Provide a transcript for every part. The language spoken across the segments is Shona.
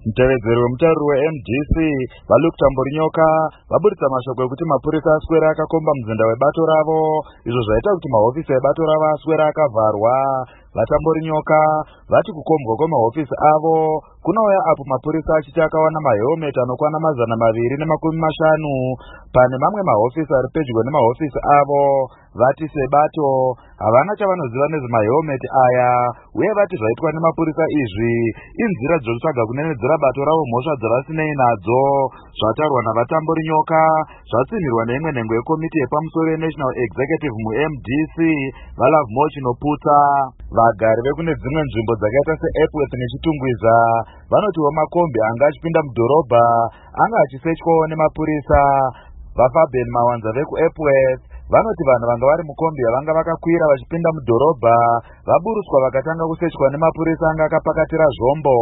Mutevedzeri wemutariri weMDC vaLuke Tamborinyoka vaburitsa mashoko ekuti mapurisa aswera akakomba muzinda webato ravo, izvo zvaita kuti mahofisi ebato ravo aswera akavharwa. VaTamborinyoka vati kukombwa kwemahofisi avo kunouya apo mapurisa achiti akawana mahelmet anokwana 250 pane mamwe mahofisi ari pedyo nemahofisi avo. Vati sebato havana chavanoziva nezvemahelmet aya, uye vati zvaitwa nemapurisa izvi inzira dzokutsvaga kunenedzera bato ravo mhosva dzavasinei nadzo. Zvataurwa navaTamborinyoka zvatsinhirwa neimwe nhengo yekomiti yepamusoro yeNational Executive muMDC vaLovemore Chinoputsa. Vagari vekune dzimwe nzvimbo dzakaita seEpworth neChitungwiza vanotiwo makombi anga achipinda mudhorobha anga achisechwawo nemapurisa. VaFabian Mawanza vekuEpworth vanoti vanhu vanga vari mukombi yavanga vakakwira vachipinda mudhorobha vaburuswa vakatanga kusechwa nemapurisa anga akapakatira zvombo.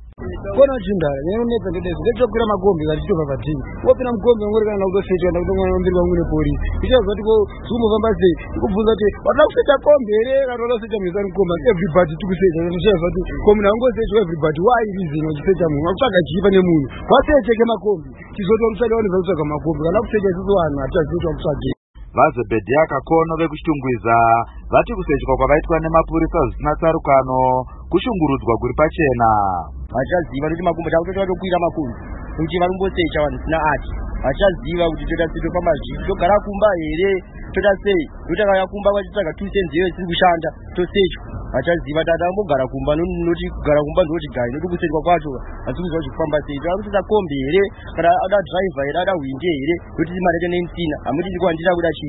Kona chindara nyenonetsa ndedezi ndechokwira makombi kachitobva patini wopina mukombi ongori kana kutosechwa ndakutomwana mbiri vamwe pori ichazva kuti ko zvikumufamba sei ndikubvunza kuti watoda kusecha kombi here kana watoda kusecha mhisani kombi everybody tikusecha ndichazva kuti kombi nangosechwa everybody why reason wachisecha munhu wakutsvaga chiipa nemunhu wasecheke makombi chizotiwa mutsvage vanhu vakutsvaga makombi kana kusecha isusu vanhu hatichazivi wakutsvage. VaZebhedhia Kakono vekuChitungwiza vati kusechwa kwavaitwa nemapurisa zvisina tsarukano kushungurudzwa kuri pachena. Vachaziva kuti makombi takutokwira makombi kuti varumbosecha vanhu sina ati vachaziva kuti toda sei tofamba zvii togara kumba here toda sei totakaya kumba vachitsvaga 2 cents iyo isiri kushanda tosechwa. Vachaziva kuti atambogara kumba noti kugara kumba ndoti gai noti kusechwa kwacho asi kuzva zvekufamba sei toda kusecha kombi here kana ada driver here ada winde here noti mari yacho nemusina hamuti ndikwandira kuda chii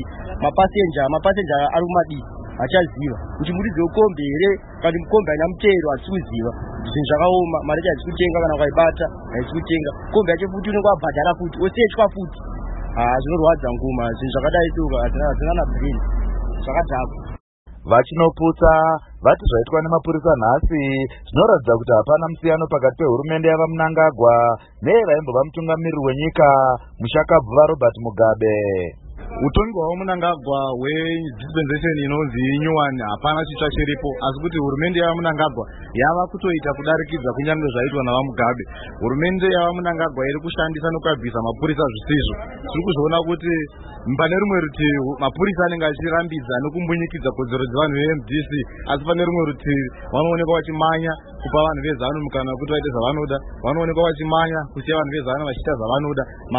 mapasenja ari kumadii. Vachaziva kuti muridzi wekombi here kana mukombi haina mutero hatisi kuziva zvinhu zvakaoma mari yacho hatisi kutenga kana ukaibata haisi kutenga kombi yacho futi unenge wabhadhara futi osechwa futi zvinorwadza nguma zvinhu zvakadai soka hazina nabrini zvakadhakwa. VaChinoputsa vati zvaitwa nemapurisa nhasi zvinoratidza kuti hapana musiyano pakati pehurumende yavaMnangagwa neyevaimbova mutungamiriri wenyika mushakabvu vaRobert Mugabe. Utongi hwaMnangagwa hwedispensation inonzi inyuwani hapana chitsva chiripo, asi kuti hurumende yavaMnangagwa yava kutoita kudarikidza kunyange zvaitwa navaMugabe. Hurumende yavaMnangagwa iri kushandisa nokubvisa mapurisa zvisizvo. Tiri kuzoona kuti pane rumwe rutivi mapurisa anenge achirambidza nokumbunyikidza kodzero dzevanhu veMDC, asi pane rumwe rutivi vanoonekwa vachimanya kupa vanhu veZANU mukana wekuti vaite zvavanoda, vanoonekwa vachimanya kusiya vanhu veZANU vachiita zvavanoda.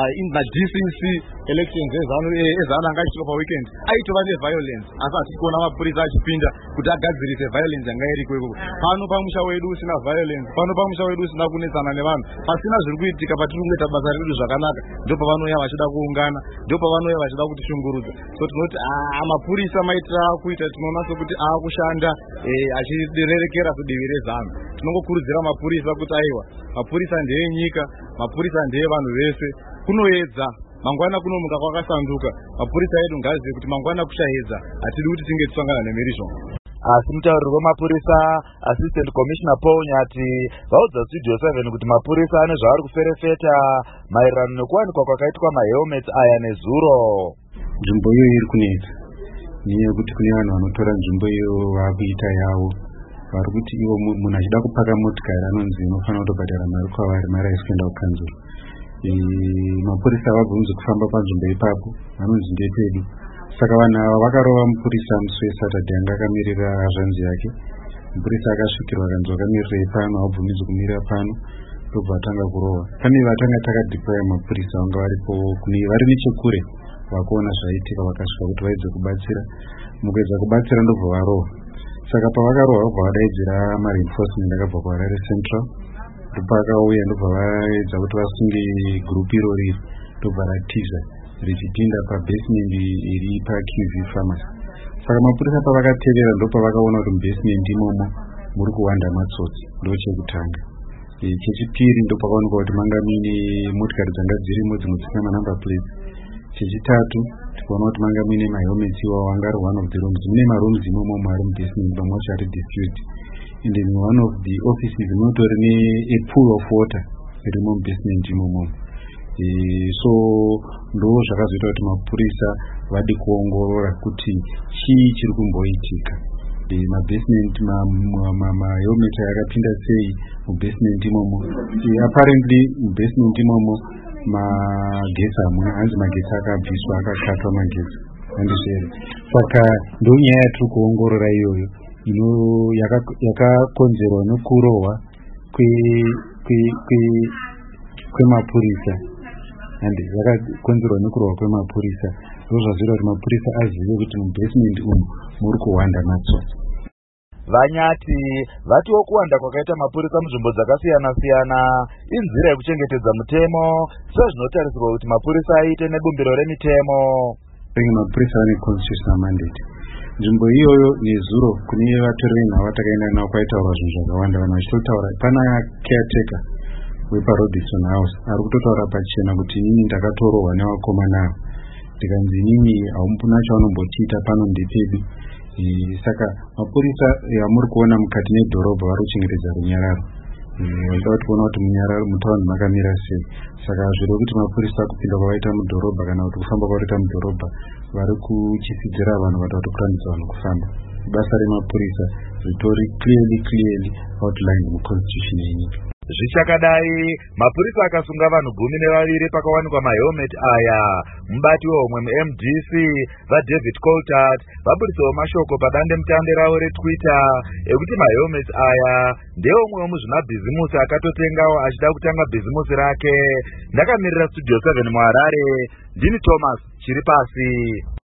MaDCC elections eZANU anga achiitwa paweekend aitova neviolence, asi hatisi kuona mapurisa achipinda kuti agadzirise violence yanga iriko ikoko. Pano pamusha wedu usina violence, pano pamusha wedu usina kunetsana nevanhu, pasina zviri kuitika, patiri kungoita basa redu zvakanaka, ndipo pavanouya vachida kuungana, ndipo pavanouya vachida kutishungurudza. So tinoti mapurisa maitira akuita tinoona sokuti akushanda achirerekera kudivi reZANU. Tinongokurudzira mapurisa kuti aiwa, mapurisa ndeyenyika, mapurisa ndeyevanhu vese, kunoedza mangwana kunomuka kwakasanduka. Mapurisa edu ngazive kuti mangwana kuchaedza, hatidi kuti tinge tisangana nemhirizhonga. Asi mutauriri wemapurisa Assistant Commissioner Paul Nyati vaudza Studio 7 kuti mapurisa ane zvavari kuferefeta maererano nekuwanikwa kwakaitwa mahelmets aya nezuro. Nzvimbo iyo iri kunetsa nenyaya yekuti kune vanhu vanotora nzvimbo iyo vakuita yavo, vari kuti ivo munhu achida kupaka motikari anonzi unofanira kutobhadhara mari kwavari, mari haisi kuenda kukanzuro. Mapurisa havabvunzi kufamba panzvimbo ipapo, vanonzi ndepedu. Saka vanhu ava vakarova mupurisa musi weSaturday anga akamirira zvanzi yake. Mupurisa akasvikirwa akanzi wakamirira pano, haubvumidzwi kumirira pano, ndobva atanga kurova. Pane vatanga takadhiploya mapurisa vanga varipo vari nechekure vakuona zvaitika, vakasvika kuti vaedze kubatsira. Mukuedza kubatsira ndobva varova. Saka pavakarova vobva vadaidzira mareinforcement akabva kuHarare Central, ndopakauya ndobva vaedza kuti vasunge gurupu irori, ndobva ratiza richipinda pabasement iri paQV Pharmacy. Saka mapurisa pavakatevera ndopavakaona kuti mubasement imomo muri kuwanda matsotsi, ndochekutanga. Chechipiri ndopakaonekwa kuti manga muine motikari dzanga dzirimo dzimwe dzisina manumber plates. Chechitatu tikaona kuti manga muine mahelmets iwawo anga ari one of the rooms. Mune marooms imomo ari mubasement mamwe acho ari dispute. And then one of the offices mutori nepool of water irimo mubasement imomo. So ndo zvakazoita kuti mapurisa vade kuongorora kuti chii chiri kumboitika. mabasement mahelmet akapinda sei mubasement imomo. Apparently mubasement imomo magetsi hamuna, hanzi magetsi akabviswa, akakatwa magetsi handizvere. Saka ndonyaya yatiri kuongorora iyoyo yakakonzerwa nekurohwa kwemapurisa, and yakakonzerwa nekurohwa kwemapurisa. Ndozvazvira kuti mapurisa azive kuti mubasement umu muri kuwanda matsotsi. Vanyati vatiwo kuwanda kwakaita mapurisa munzvimbo dzakasiyana-siyana inzira yekuchengetedza mutemo, sezvinotarisirwa kuti mapurisa aite nebumbiro remitemo. Mapurisa vane constitutional mandate. Nzvimbo iyoyo nezuro kune vatori venhava takaenda navo kwaitaurwa zvinhu zvakawanda. Vanhu vachitotaura, pana caretaker wepaRobinson House ari kutotaura pachena kuti inini ndakatorohwa nevakomana avo, ndikanzi inini haumuna chaunombotiita pano ndepedu. Saka mapurisa amuri kuona mukati medhorobha vari kuchengetedza runyararo. Vaida kuti kuona kuti mutaundi makamira sei. Saka zviri kuti mapurisa kupinda kwavaita mudhorobha kana kuti kufamba kwavaita mudhorobha vari kuchisidzira vanhu vata kuti kurambidza vanhu kufamba. Basa remapurisa ritori clearly outlined muconstitution yenyika. Zvichakadai, mapurisa akasunga vanhu 12 pakawanikwa mahelmet aya. Mubati womwe muMDC vaDavid Coltart vabuditsawo mashoko padandemutande ravo reTwitter ekuti mahelmet aya ndeomwe wemuzvimabhizimusi akatotengawo achida kutanga bhizimusi rake. Ndakamirira Studio 7 muHarare, ndini Thomas Chiripasi.